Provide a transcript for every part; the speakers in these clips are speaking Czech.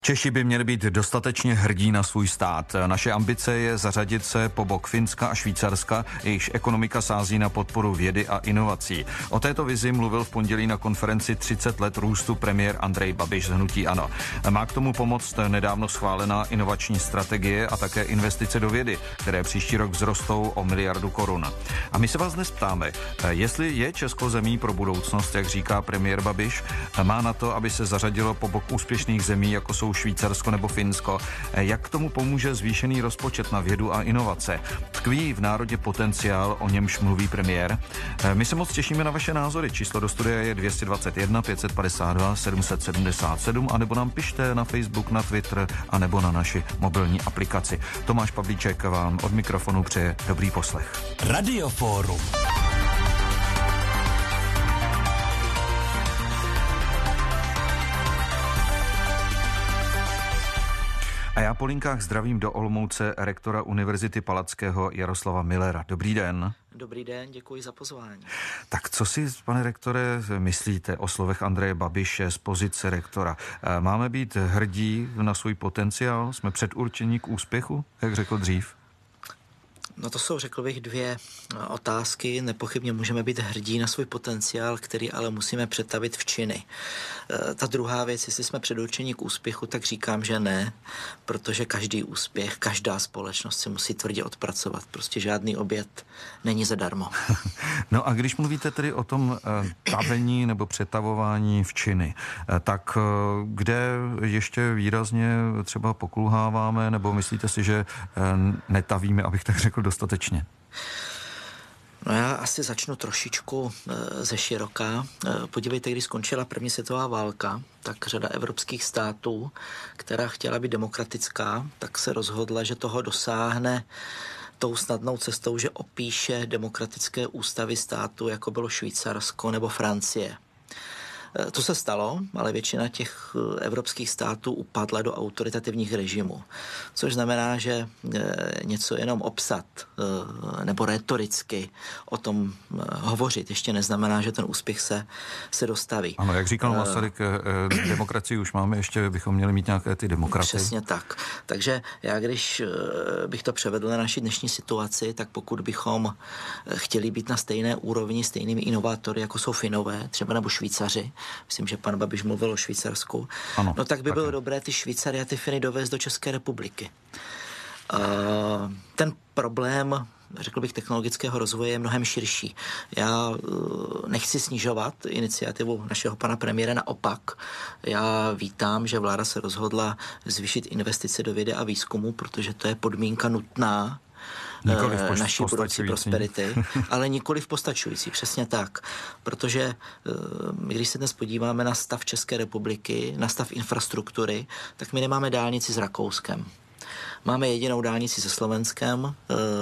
Češi by měli být dostatečně hrdí na svůj stát. Naše ambice je zařadit se po bok Finska a Švýcarska, jejichž ekonomika sází na podporu vědy a inovací. O této vizi mluvil v pondělí na konferenci 30 let růstu premiér Andrej Babiš z hnutí ANO. Má k tomu pomoct nedávno schválená inovační strategie a také investice do vědy, které příští rok vzrostou o 1 miliardu korun. A my se vás dnes ptáme, jestli je Česko zemí pro budoucnost, jak říká premiér Babiš, má na to, aby se zařadilo po bok úspěšných zemí, jako jsou Švýcarsko nebo Finsko. Jak k tomu pomůže zvýšený rozpočet na vědu a inovace? Tkví v národě potenciál, o němž mluví premiér? My se moc těšíme na vaše názory. Číslo do studia je 221 552 777, anebo nám pište na Facebook, na Twitter, anebo na naši mobilní aplikaci. Tomáš Pavlíček vám od mikrofonu přeje dobrý poslech. Radioforum. A já po linkách zdravím do Olomouce rektora Univerzity Palackého Jaroslava Millera. Dobrý den. Dobrý den, děkuji za pozvání. Tak co si, pane rektore, myslíte o slovech Andreje Babiše z pozice rektora? Máme být hrdí na svůj potenciál? Jsme předurčení k úspěchu, jak řekl dřív? No to jsou, řekl bych, dvě otázky. Nepochybně můžeme být hrdí na svůj potenciál, který ale musíme přetavit v činy. Ta druhá věc, jestli jsme předurčeni k úspěchu, tak říkám, že ne, protože každý úspěch, každá společnost si musí tvrdě odpracovat. Prostě žádný oběd není zadarmo. No a když mluvíte tedy o tom tavení nebo přetavování v činy, tak kde ještě výrazně třeba pokulháváme, nebo myslíte si, že netavíme, abych tak řekl, dostatečně? No já asi začnu trošičku ze široka. Podívejte, když skončila první světová válka, tak řada evropských států, která chtěla být demokratická, tak se rozhodla, že toho dosáhne tou snadnou cestou, že opíše demokratické ústavy států, jako bylo Švýcarsko nebo Francie. To se stalo, ale většina těch evropských států upadla do autoritativních režimů. Což znamená, že něco jenom obsat nebo rétoricky o tom hovořit ještě neznamená, že ten úspěch se dostaví. Ano, jak říkal Masaryk, demokracii už máme, ještě bychom měli mít nějaké ty demokraty. Přesně tak. Takže já, když bych to převedl na naši dnešní situaci, tak pokud bychom chtěli být na stejné úrovni, stejnými inovátory, jako jsou Finové, třeba nebo Švýcaři, myslím, že pan Babiš mluvil o Švýcarsku, ano, no tak by bylo dobré ty Švýcary a ty Finy dovést do České republiky. Ten problém, řekl bych, technologického rozvoje je mnohem širší. Já nechci snižovat iniciativu našeho pana premiéra, naopak. Já vítám, že vláda se rozhodla zvýšit investice do vědy a výzkumu, protože to je podmínka nutná naší budoucí prosperity, ale nikoliv postačující, přesně tak. Protože když se dnes podíváme na stav České republiky, na stav infrastruktury, tak my nemáme dálnici s Rakouskem. Máme jedinou dálnici se Slovenskem,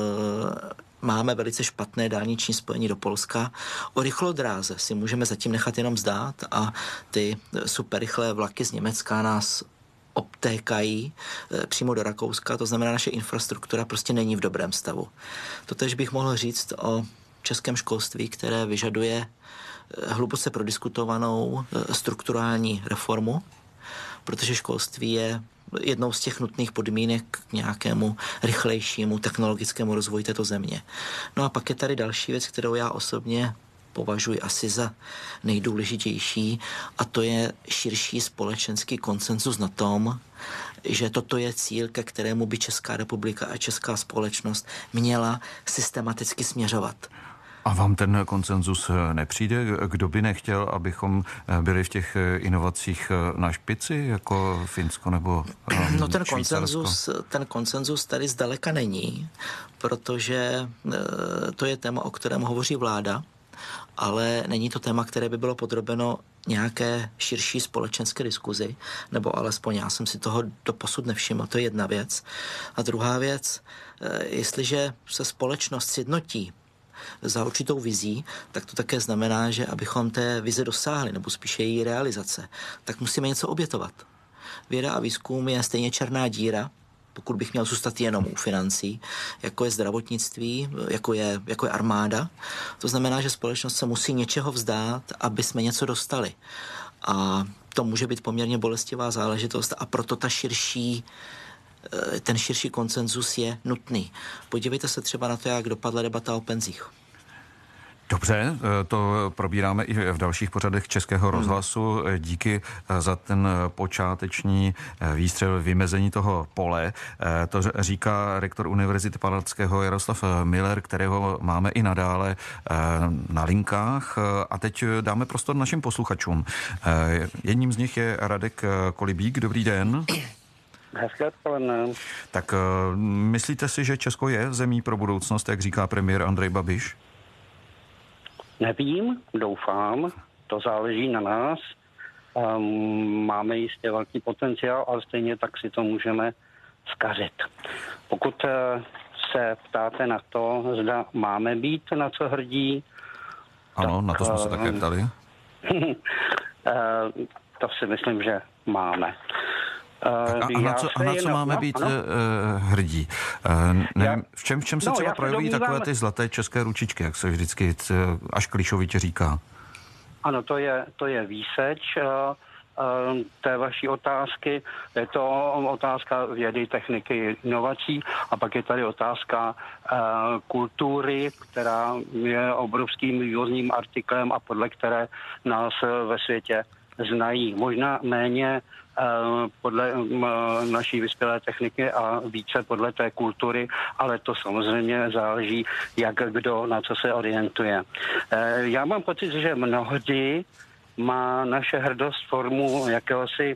máme velice špatné dálniční spojení do Polska. O rychlodráze si můžeme zatím nechat jenom zdát a ty superrychlé vlaky z Německa nás obtékají přímo do Rakouska, to znamená, naše infrastruktura prostě není v dobrém stavu. Totež bych mohl říct o českém školství, které vyžaduje hluboce prodiskutovanou strukturální reformu, protože školství je jednou z těch nutných podmínek k nějakému rychlejšímu technologickému rozvoji této země. No a pak je tady další věc, kterou já osobně považuji asi za nejdůležitější, a to je širší společenský konsenzus na tom, že toto je cíl, ke kterému by Česká republika a česká společnost měla systematicky směřovat. A vám ten konsenzus nepřijde? Kdo by nechtěl, abychom byli v těch inovacích na špici, jako Finsko nebo No ten konsenzus tady zdaleka není, protože to je téma, o kterém hovoří vláda, ale není to téma, které by bylo podrobeno nějaké širší společenské diskuzi, nebo alespoň já jsem si toho doposud nevšiml, to je jedna věc. A druhá věc, jestliže se společnost sjednotí za určitou vizí, tak to také znamená, že abychom té vize dosáhli, nebo spíše její realizace, tak musíme něco obětovat. Věda a výzkum je stejně černá díra, pokud bych měl zůstat jenom u financí, jako je zdravotnictví, jako je armáda. To znamená, že společnost se musí něčeho vzdát, aby jsme něco dostali. A to může být poměrně bolestivá záležitost a proto ten širší konsenzus je nutný. Podívejte se třeba na to, jak dopadla debata o penzích. Dobře, to probíráme i v dalších pořadech Českého rozhlasu. Díky za ten počáteční výstřel, vymezení toho pole. To říká rektor Univerzity Palackého Jaroslav Miller, kterého máme i nadále na linkách. A teď dáme prostor našim posluchačům. Jedním z nich je Radek Kolibík. Dobrý den. Hezké odpoledne. Tak myslíte si, že Česko je zemí pro budoucnost, jak říká premiér Andrej Babiš? Nevím, doufám, to záleží na nás. Máme jistě velký potenciál, ale stejně tak si to můžeme zkařit. Pokud se ptáte na to, zda máme být na co hrdí. Ano, na to jsme se také ptali. To si myslím, že máme. A na co máme být hrdí? V čem se třeba projevují takové ty zlaté české ručičky, jak se vždycky až klišovitě říká? Ano, to je výseč té vaší otázky. Je to otázka vědy, techniky, inovací a pak je tady otázka kultury, která je obrovským vývozním artiklem a podle které nás ve světě znají. Možná méně podle naší vyspělé techniky a více podle té kultury, ale to samozřejmě záleží, jak kdo na co se orientuje. Já mám pocit, že mnohdy má naše hrdost formu jakéhosi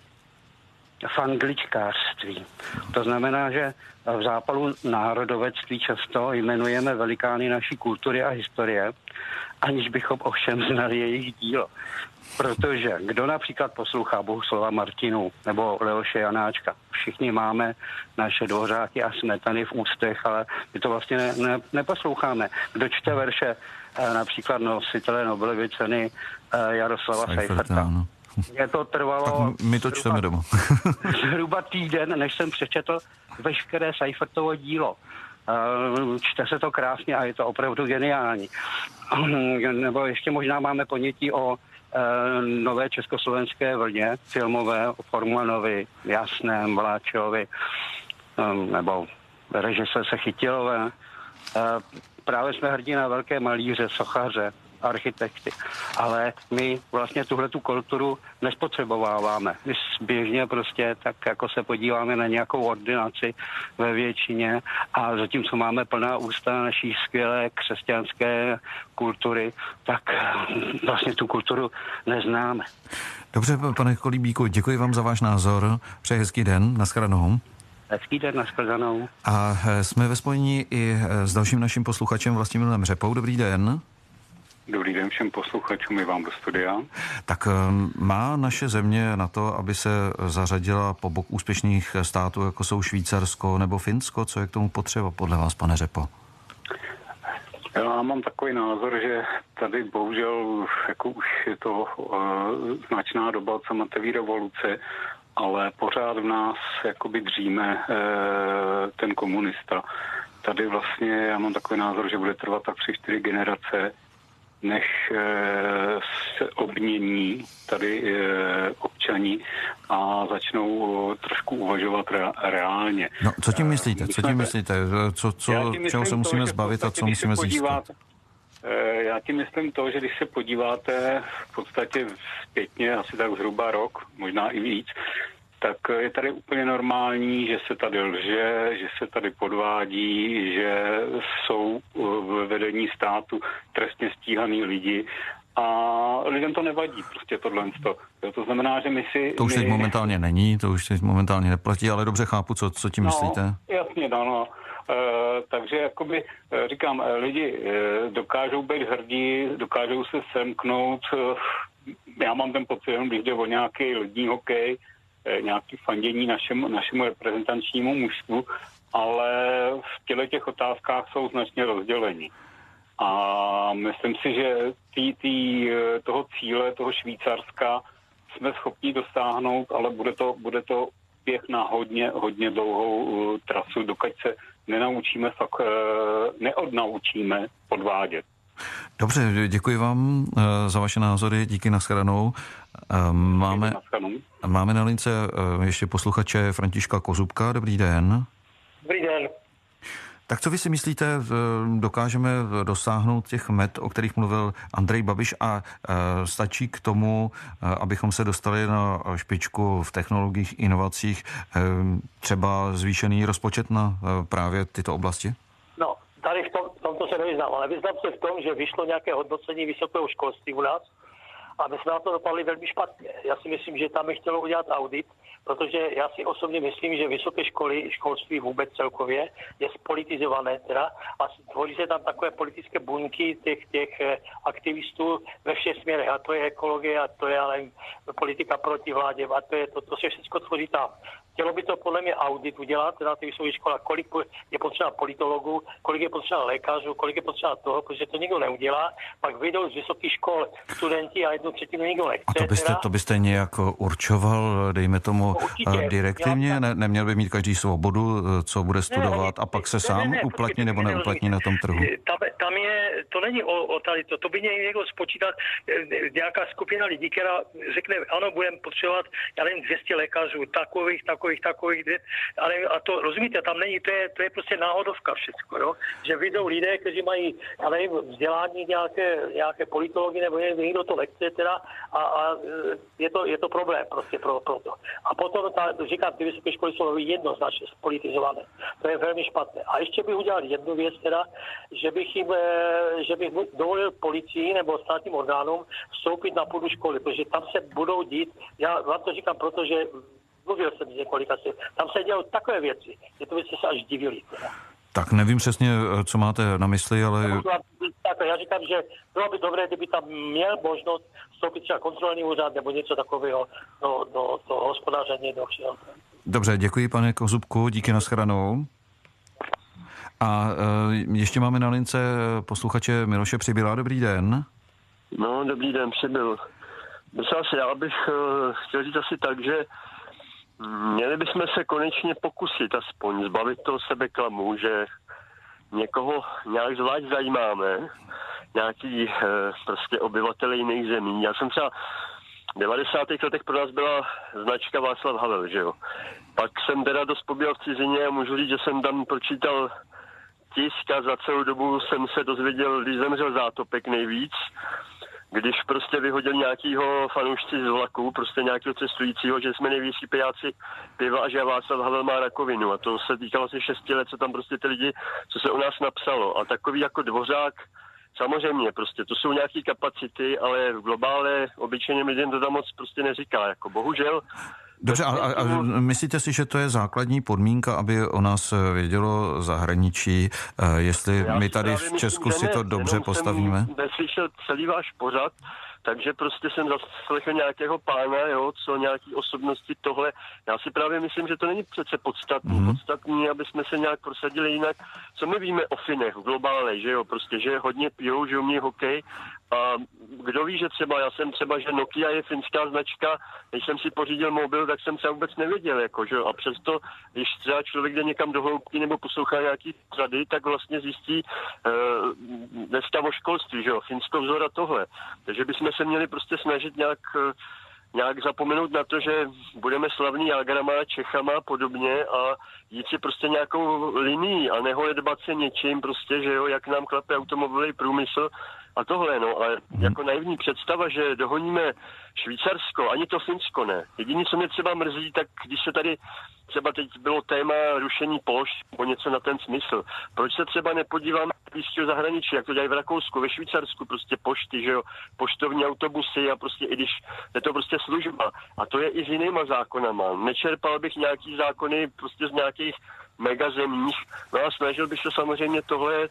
fangličkářství. To znamená, že v zápalu národovectví často jmenujeme velikány naší kultury a historie, aniž bychom ovšem znali jejich dílo. Protože kdo například poslouchá Bohuslava Martinu nebo Leoše Janáčka, všichni máme naše Dvořáky a Smetany v ústech, ale my to vlastně neposloucháme. Kdo čte verše například nositele Nobelovy ceny Jaroslava Seiferta. Mě to trvalo... Tak my to čteme doma. Zhruba týden, než jsem přečetl veškeré Seifertovo dílo. Čte se to krásně a je to opravdu geniální. Nebo ještě možná máme ponětí o nové československé vlně filmové, o Formanovi, Jasném, Vláčovi, nebo režiséře Chytilové. Právě jsme hrdí na velké malíře, sochaře, architekty, ale my vlastně tuhletu kulturu nespotřebováváme. My běžně prostě tak jako se podíváme na nějakou ordinaci ve většině a zatímco máme plná ústa naší skvělé křesťanské kultury, tak vlastně tu kulturu neznáme. Dobře, pane Kolibíku, děkuji vám za váš názor. Přeji hezký den, nashledanou. Hezký den, nashledanou. A jsme ve spojení i s dalším naším posluchačem Vlastimilem Řepou. Dobrý den. Dobrý den všem posluchačům i vám do studia. Tak má naše země na to, aby se zařadila po bok úspěšných států, jako jsou Švýcarsko nebo Finsko? Co je k tomu potřeba podle vás, pane Řepo? Já mám takový názor, že tady bohužel jako už je to značná doba od sametové revoluce, ale pořád v nás jakoby dříme ten komunista. Tady vlastně já mám takový názor, že bude trvat tak 3-4 generace, než se obmění tady občani a začnou trošku uvažovat reálně. No, co tím myslíte? Čeho se musíme zbavit a co musíme získat? Já tím myslím to, že když se podíváte v podstatě zpětně, asi tak zhruba rok, možná i víc, tak je tady úplně normální, že se tady lže, že se tady podvádí, že jsou ve vedení státu trestně stíhaný lidi a lidem to nevadí, prostě tohle. To znamená, že my si... To už teď momentálně není, to už teď momentálně neplatí, ale dobře chápu, co tím myslíte. Jasně, no. Takže jakoby říkám, lidi dokážou být hrdí, dokážou se semknout. Já mám ten pocit, když jde o nějaký lední hokej, nějaký fandění našemu reprezentačnímu mužstvu, ale v těch otázkách jsou značně rozdělení. A myslím si, že toho cíle, toho Švýcarska jsme schopni dosáhnout, ale bude to běh na hodně dlouhou trasu, dokud se neodnaučíme podvádět. Dobře, děkuji vám za vaše názory, díky, nashledanou. Máme na lince ještě posluchače Františka Kozubka. Dobrý den. Dobrý den. Tak co vy si myslíte, dokážeme dosáhnout těch met, o kterých mluvil Andrej Babiš, a stačí k tomu, abychom se dostali na špičku v technologiích, inovacích, třeba zvýšený rozpočet na právě tyto oblasti? No, tady v tomto se nevyznám, ale vyznám se v tom, že vyšlo nějaké hodnocení vysokého školství u nás a my jsme na to dopadli velmi špatně. Já si myslím, že tam bych chtělo udělat audit, protože já si osobně myslím, že vysoké školy, školství vůbec celkově je spolitizované teda a tvoří se tam takové politické buňky těch aktivistů ve všech směrech, a to je ekologie, a to je ale politika proti vládě, a to se všechno tvoří tam. Chtělo by to podle mě audit udělat na ty vysoké školy, kolik je potřeba politologů, kolik je potřeba lékařů, kolik je potřeba toho, protože to nikdo neudělá, pak vyjdou z vysokých škol studenti a 1/3 nikdo nechce. A to byste nějak určoval, dejme tomu, direktivně? Neměl by mít každý svobodu, co bude studovat, a pak se sám uplatní nebo neuplatní na tom trhu? Tam je, to není o tady to by někdo spočítat, nějaká skupina lidí, která řekne, ano, budeme potřebovat, já nevím, 200 lékařů, takových, ale a to, rozumíte, tam není, to je prostě náhodovka všecko, jo? Že vyjdou lidé, kteří mají, já nevím, vzdělání nějaké politology, nebo někdo to lekce teda, a je to problém prostě pro to. A potom, říkám, ty vysoké školy jsou jednoznačně spolitizované. To je velmi špatné. A ještě bych udělal jednu věc teda, že bych dovolil policii nebo státním orgánům vstoupit na půdu školy, protože tam se budou dít, já vám to říkám, protože mluvil jsem s několika, tam se dělou takové věci, že to byste se až divili. Teda. Tak nevím přesně, co máte na mysli, ale... Já říkám, že bylo by dobré, kdyby tam měl možnost vstoupit třeba kontrolní úřad nebo něco takového do hospodaření, do všeho. Dobře, děkuji, pane Kozubku, díky, nashledanou. A ještě máme na lince posluchače Miloše Přibyla. Dobrý den. No, dobrý den, Přibyl. Já bych chtěl říct asi tak, že měli bychom se konečně pokusit aspoň zbavit toho sebeklamu, že někoho nějak zvlášť zajímáme, nějaký prostě obyvatele jiných zemí. Já jsem třeba v 90. letech pro nás byla značka Václav Havel, že jo. Pak jsem teda dost poběl v cizině a můžu říct, že jsem tam pročítal tisk a za celou dobu jsem se dozvěděl, když zemřel Zátopek nejvíc, když prostě vyhodil nějakýho fanoušci z vlaku, prostě nějakého cestujícího, že jsme největší pijáci piva a že Václav Havel má rakovinu. A to se týkalo asi 6 let, co tam prostě ty lidi, co se u nás napsalo. A takový jako Dvořák, samozřejmě prostě, to jsou nějaký kapacity, ale v globále obyčejným lidem to tam moc prostě neříká. Jako bohužel. Dobře, a myslíte si, že to je základní podmínka, aby o nás vědělo zahraničí, jestli my tady v Česku si to dobře postavíme? Já jsem neslyšel celý váš pořad, takže prostě jsem zaslechl nějakého pána, jo, co nějaký osobnosti tohle. Já si právě myslím, že to není přece podstatný. Podstatný, aby jsme se nějak prosadili jinak. Co my víme o Finech v globále, že jo, prostě, že hodně pijou, že umí hokej. A kdo ví, že že Nokia je finská značka, když jsem si pořídil mobil, tak jsem se vůbec nevěděl, jako, že jo. A přesto, když třeba člověk jde někam do hloubky nebo poslouchá nějaký řady, tak vlastně zjistí dneska o školství, že jo, Finsko vzor a tohle. Takže bychom se měli prostě snažit nějak zapomenout na to, že budeme slavní Jágrama, Čechama a podobně a jít si prostě nějakou linií a neholedbat se něčím prostě, že jo, jak nám klape automobilový průmysl a tohle, no, ale jako naivní představa, že dohoníme Švýcarsko, ani to Finsko ne. Jediný, co mě třeba mrzí, tak když se tady třeba teď bylo téma rušení pošt, nebo něco na ten smysl. Proč se třeba nepodíváme do zahraničí, jak to dělají v Rakousku, ve Švýcarsku, prostě pošty, že jo, poštovní autobusy a prostě i když je to prostě služba. A to je i s jinýma zákonama. Nečerpal bych nějaký zákony prostě z nějakých megazemích, no a snažil bych se samozřejmě tohle,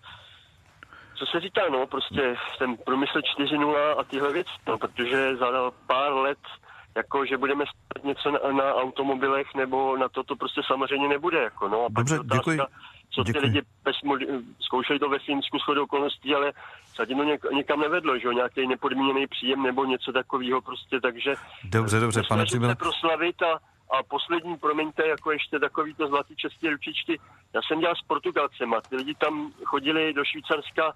co se říká, no, prostě ten průmysl 4.0 a tyhle věci, no, protože za pár let jako, že budeme stát něco na automobilech nebo na to prostě samozřejmě nebude, jako, no. A dobře, pak děkuji. Co ty lidi zkoušeli to ve Finsku shodou okolností, ale zatím to někam nevedlo, že jo, nějaký nepodmíněný příjem nebo něco takového prostě, takže... Dobře, pane Přibyle. Proslavit a poslední, promiňte, jako ještě takovýto zlatý české ručičky, já jsem dělal s Portugalcema, ty lidi tam chodili do Švýcarska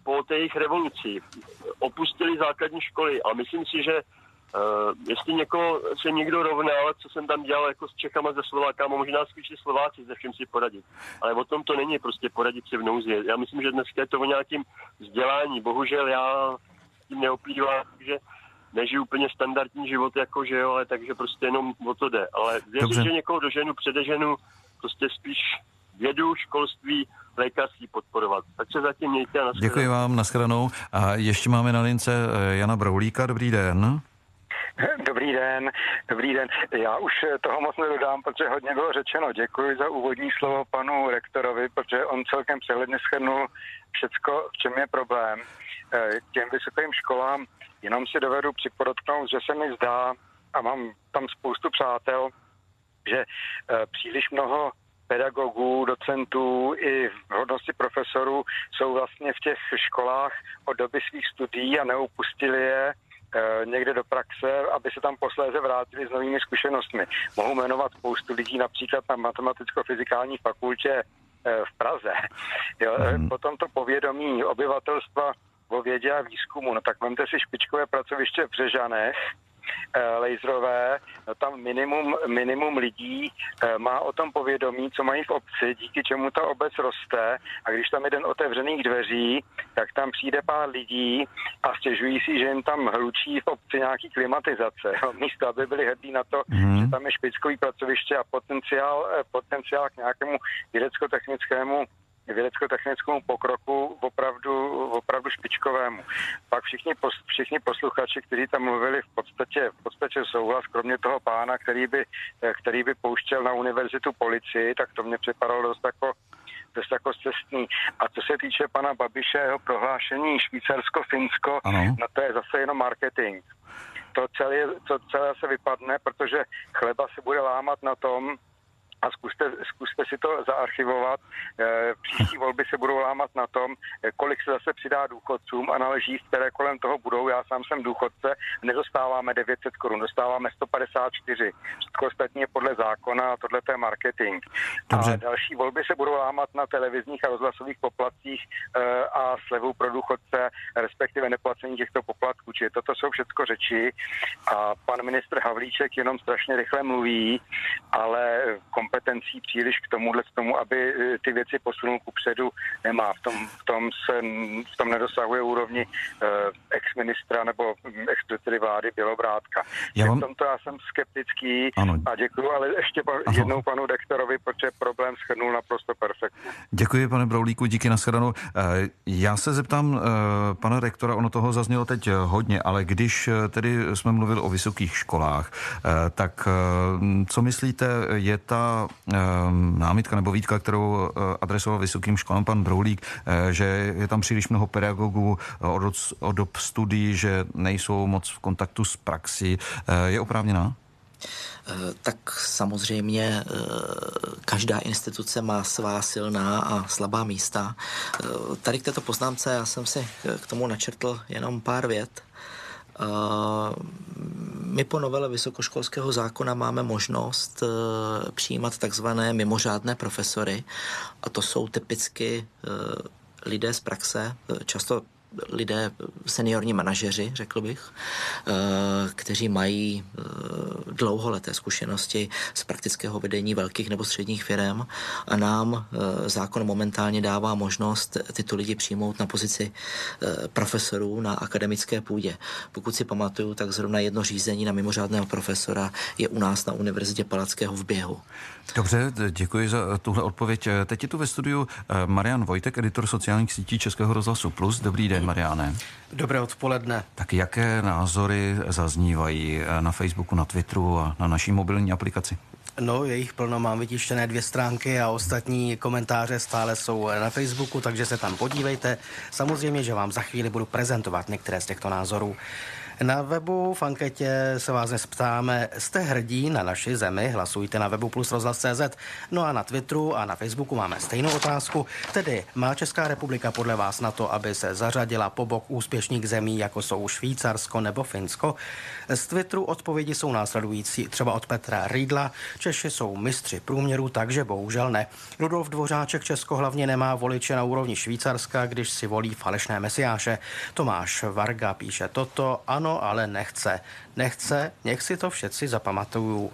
po té jejich revoluci opustili základní školy a myslím si, že jestli se někdo rovnal, co jsem tam dělal jako s Čechama, ze Slovákama, možná spíš Slováci se všem si poradit. Ale o tom to není prostě poradit si v nouzi. Já myslím, že dneska je to o nějakým vzdělání. Bohužel já tím neoplývám, že nežiju úplně standardní život, jakože jo, ale takže prostě jenom o to jde. Ale věřím, že někoho předeženu, prostě spíš vědu, školství, lékařství podporovat. Tak se zatím mějte a nashledanou. Děkuji vám, nashledanou. A ještě máme na lince Jana Broulíka. Dobrý den. Dobrý den. Já už toho moc nedodám, protože hodně bylo řečeno. Děkuji za úvodní slovo panu rektorovi, protože on celkem přehledně shrnul všecko, v čem je problém. K těm vysokým školám jenom si dovedu připodotknout, že se mi zdá, a mám tam spoustu přátel, že příliš mnoho pedagogů, docentů i v hodnosti profesorů jsou vlastně v těch školách od doby svých studií a neupustili je někde do praxe, aby se tam posléze vrátili s novými zkušenostmi. Mohu jmenovat spoustu lidí například na matematicko-fyzikální fakultě v Praze. Jo, potom to povědomí obyvatelstva o vědě a výzkumu, no tak vemte si špičkové pracoviště v Břežanech, laserové, no tam minimum lidí má o tom povědomí, co mají v obci, díky čemu ta obec roste, a když tam je den otevřených dveří, tak tam přijde pár lidí a stěžují si, že jim tam hlučí v obci nějaký klimatizace. Místo, aby byli hrdí na to, že tam je špičkový pracoviště a potenciál k nějakému vědecko-technickému pokroku opravdu špičkovému. Pak všichni posluchači, kteří tam mluvili, v podstatě souhlas, kromě toho pána, který by pouštěl na univerzitu policii, tak to mě připadalo dost jako scestný. A co se týče pana Babišeho prohlášení Švýcarsko-Finsko, no to je zase jenom marketing. To celé se vypadne, protože chleba se bude lámat na tom, a zkuste si to zaarchivovat. Příští volby se budou lámat na tom, kolik se zase přidá důchodcům a náleží, které kolem toho budou. Já sám jsem důchodce, nedostáváme 900 korun, dostáváme 154. Všechno ostatní je podle zákona a tohle je marketing. Dobře. A další volby se budou lámat na televizních a rozhlasových poplatcích a slevu pro důchodce, respektive neplacení těchto poplatků. Čili toto jsou všechno řeči a pan ministr Havlíček jenom strašně rychle mluví, ale kompetencí příliš k tomu, aby ty věci posunul kupředu, nemá. V tom nedosahuje úrovni ex-ministra nebo ex-předsedy vlády Bělobrádka. V tomto já jsem skeptický a děkuju, ale ještě jednou panu rektorovi, protože problém shrnul naprosto perfektně. Děkuji, pane Broulíku, díky, nashledanou. Já se zeptám pana rektora, ono toho zaznělo teď hodně, ale když tedy jsme mluvili o vysokých školách, tak co myslíte, je ta námitka nebo výtka, kterou adresoval vysokým školám pan Broulík, že je tam příliš mnoho pedagogů od dob studií, že nejsou moc v kontaktu s praxí, je oprávněná? Tak samozřejmě každá instituce má svá silná a slabá místa. Tady k této poznámce já jsem si k tomu načrtl jenom pár vět. My po novele vysokoškolského zákona máme možnost přijímat takzvané mimořádné profesory a to jsou typicky lidé z praxe, často lidé, seniorní manažeři, řekl bych, kteří mají dlouholeté zkušenosti z praktického vedení velkých nebo středních firm a nám zákon momentálně dává možnost tyto lidi přijmout na pozici profesorů na akademické půdě. Pokud si pamatuju, tak zrovna jedno řízení na mimořádného profesora je u nás na Univerzitě Palackého v běhu. Dobře, děkuji za tuhle odpověď. Teď je tu ve studiu Marian Vojtek, editor sociálních sítí Českého rozhlasu Plus. Dobrý den, Mariane. Dobré odpoledne. Tak jaké názory zaznívají na Facebooku, na Twitteru a na naší mobilní aplikaci? No, je jich plno, mám vytištěné 2 stránky a ostatní komentáře stále jsou na Facebooku, takže se tam podívejte. Samozřejmě, že vám za chvíli budu prezentovat některé z těchto názorů. Na webu v anketě se vás dnes ptáme, jste hrdí na naši zemi? Hlasujte na webu Plus rozhlas.cz. No a na Twitteru a na Facebooku máme stejnou otázku, tedy má Česká republika podle vás na to, aby se zařadila po bok úspěšných zemí, jako jsou Švýcarsko nebo Finsko? Z Twitteru odpovědi jsou následující, třeba od Petra Rýdla. Češi jsou mistři průměru, takže bohužel ne. Rudolf Dvořáček, Česko hlavně nemá voliče na úrovni Švýcarska, když si volí falešné mesiáše. Tomáš Varga píše toto, ano, ale nechce. Nech si to všetci zapamatují.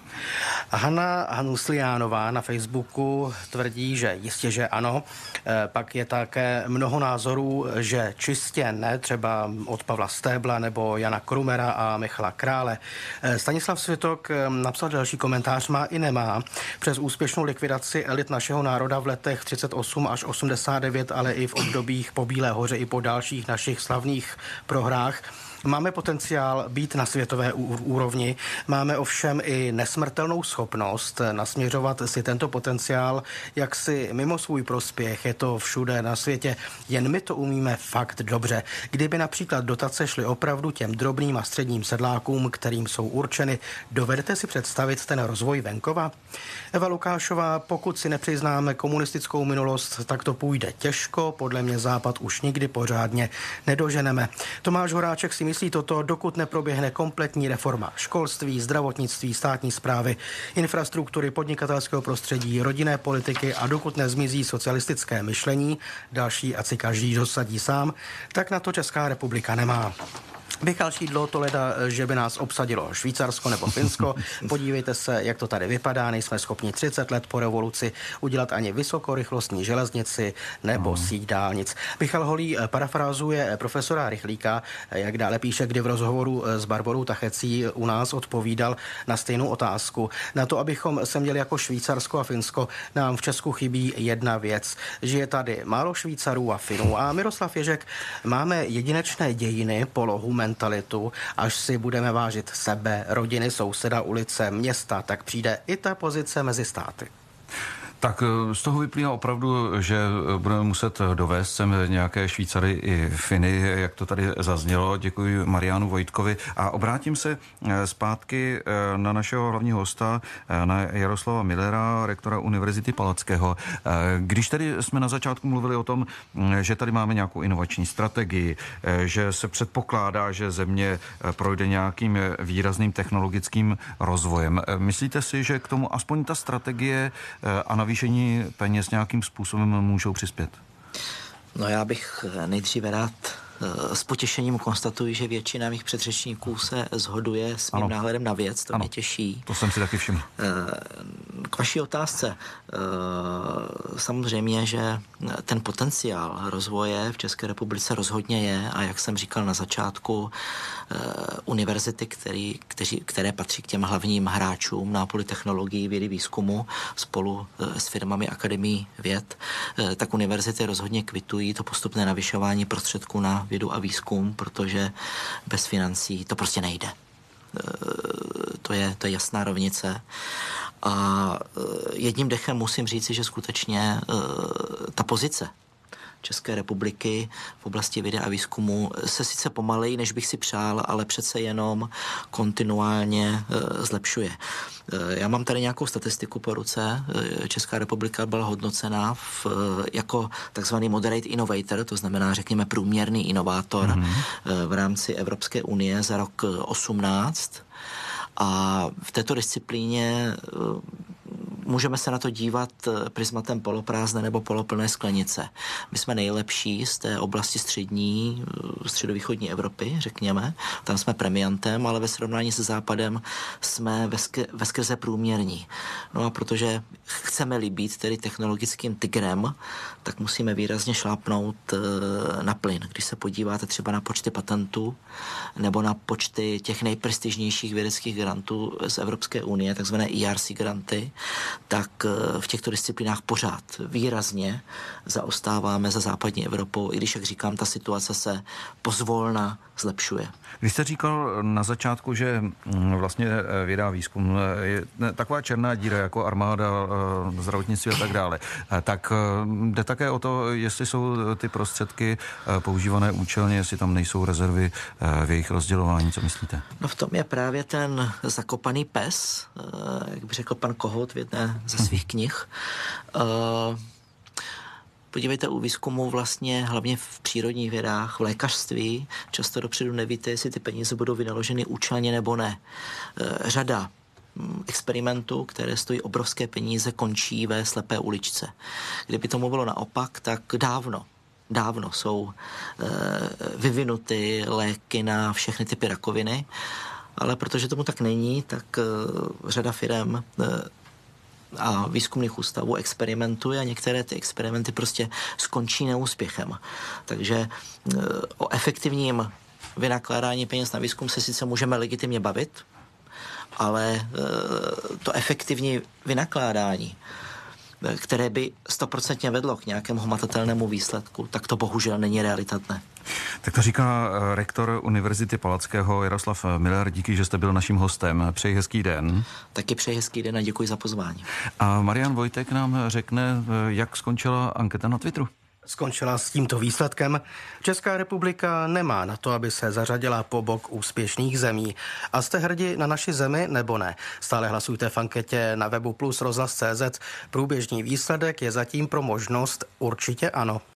Hanna Hanusliánová na Facebooku tvrdí, že jistě, že ano. Pak je také mnoho názorů, že čistě ne, třeba od Pavla Stébla nebo Jana Krumera a Michala Krále. Stanislav Svitok napsal další komentář, má i nemá. Přes úspěšnou likvidaci elit našeho národa v letech 38 až 89, ale i v obdobích po Bílé hoře i po dalších našich slavných prohrách, máme potenciál být na světové úrovni, máme ovšem i nesmrtelnou schopnost nasměřovat si tento potenciál jaksi mimo svůj prospěch. Je to všude na světě, jen my to umíme fakt dobře. Kdyby například dotace šly opravdu těm drobným a středním sedlákům, kterým jsou určeny, dovedete si představit ten rozvoj venkova? Eva Lukášová, pokud si nepřiznáme komunistickou minulost, tak to půjde těžko, podle mě Západ už nikdy pořádně nedoženeme. Tomáš Horáček si myslí toto, dokud neproběhne kompletní reforma školství, zdravotnictví, státní správy, infrastruktury, podnikatelského prostředí, rodinné politiky a dokud nezmizí socialistické myšlení, další ať si každý dosadí sám, tak na to Česká republika nemá. Michal Šídlo to leda, že by nás obsadilo Švýcarsko nebo Finsko. Podívejte se, jak to tady vypadá. Nejsme schopni 30 let po revoluci udělat ani vysokorychlostní železnici nebo síť dálnic. Michal Holý parafrázuje profesora Rychlíka, jak dále píše, kdy v rozhovoru s Barborou Tachecí u nás odpovídal na stejnou otázku. Na to, abychom se měli jako Švýcarsko a Finsko, nám v Česku chybí jedna věc. Žije tady málo Švýcarů a Finů. A Miroslav Ježek, máme jedinečné dějiny, polohu, mentalitu, až si budeme vážit sebe, rodiny, souseda, ulice, města, tak přijde i ta pozice mezi státy. Tak z toho vyplývá opravdu, že budeme muset dovést sem nějaké Švýcary i Finy, jak to tady zaznělo. Děkuji Marianu Vojtkovi a obrátím se zpátky na našeho hlavního hosta, na Jaroslava Millera, rektora Univerzity Palackého. Když tady jsme na začátku mluvili o tom, že tady máme nějakou inovační strategii, že se předpokládá, že země projde nějakým výrazným technologickým rozvojem. Myslíte si, že k tomu aspoň ta strategie a navýšení peněz nějakým způsobem můžou přispět? No já bych nejdříve rád s potěšením konstatuji, že většina mých předřečníků se shoduje s mým náhledem na věc, to mě těší. To jsem si taky všiml. K vaší otázce. Samozřejmě, že ten potenciál rozvoje v České republice rozhodně je a jak jsem říkal na začátku, univerzity, které patří k těm hlavním hráčům na poli technologií, vědy, výzkumu spolu s firmami Akademií věd, tak univerzity rozhodně kvitují to postupné navyšování prostředků na vědu a výzkum, protože bez financí to prostě nejde. To je jasná rovnice. A jedním dechem musím říci, že skutečně ta pozice České republiky v oblasti vědy a výzkumu se sice pomaleji, než bych si přál, ale přece jenom kontinuálně zlepšuje. Já mám tady nějakou statistiku po ruce. Česká republika byla hodnocena jako takzvaný moderate innovator, to znamená, řekněme, průměrný inovátor v rámci Evropské unie za rok 2018. A v této disciplíně můžeme se na to dívat prismatem poloprázdné nebo poloplné sklenice. My jsme nejlepší z té oblasti středovýchodní Evropy, řekněme. Tam jsme premiantem, ale ve srovnání se Západem jsme veskrze průměrní. No a protože chceme-li být tedy technologickým tigrem, tak musíme výrazně šlápnout na plyn. Když se podíváte třeba na počty patentů nebo na počty těch nejprestižnějších vědeckých grantů z Evropské unie, takzvané ERC granty, tak v těchto disciplínách pořád výrazně zaostáváme za západní Evropou, i když, jak říkám, ta situace se pozvolna zlepšuje. Když jste říkal na začátku, že vlastně věda a výzkum je taková černá díra jako armáda, zdravotnictví a tak dále, tak jde také o to, jestli jsou ty prostředky používané účelně, jestli tam nejsou rezervy v jejich rozdělování. Co myslíte? No v tom je právě ten zakopaný pes, jak by řekl pan Kohout v jedné ze svých knih. Podívejte, u výzkumu vlastně, hlavně v přírodních vědách, v lékařství, často dopředu nevíte, jestli ty peníze budou vynaloženy účelně nebo ne. Řada experimentů, které stojí obrovské peníze, končí ve slepé uličce. Kdyby tomu bylo naopak, tak dávno jsou vyvinuty léky na všechny typy rakoviny, ale protože tomu tak není, tak řada firem a výzkumných ústavů experimentuje a některé ty experimenty prostě skončí neúspěchem. Takže o efektivním vynakládání peněz na výzkum se sice můžeme legitimně bavit, ale to efektivní vynakládání, které by 100% vedlo k nějakému hmatatelnému výsledku, tak to bohužel není realitatné. Tak to říká rektor Univerzity Palackého Jaroslav Miller. Díky, že jste byl naším hostem. Přeji hezký den. Taky přeji hezký den a děkuji za pozvání. A Marian Vojtek nám řekne, jak skončila anketa na Twitteru. Skončila s tímto výsledkem. Česká republika nemá na to, aby se zařadila po bok úspěšných zemí. A jste hrdí na naši zemi nebo ne? Stále hlasujte v anketě na webu plus rozhlas.cz. Průběžný výsledek je zatím pro možnost určitě ano.